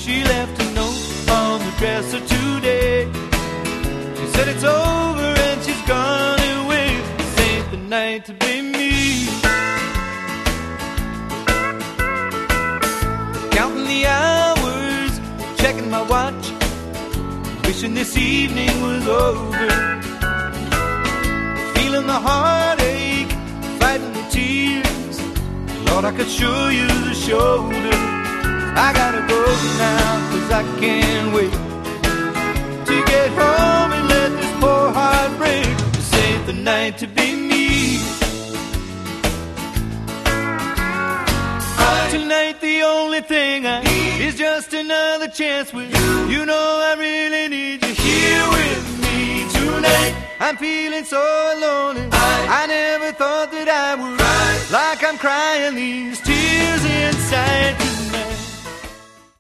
She left a note on the dresser today. She said it's over and she's gone away. This ain't the night to be me. Counting the hours, checking my watch, wishing this evening was over. Feeling the heartache, fighting the tears. Lord, I could show you the shoulder. I gotta go now, 'cause I can't wait to get home and let this poor heart break. This ain't the night to be me. Tonight the only thing I need is just another chance with you. You know I really need you here with me tonight. I'm feeling so alone and I never thought that I would cry like I'm crying these tears inside.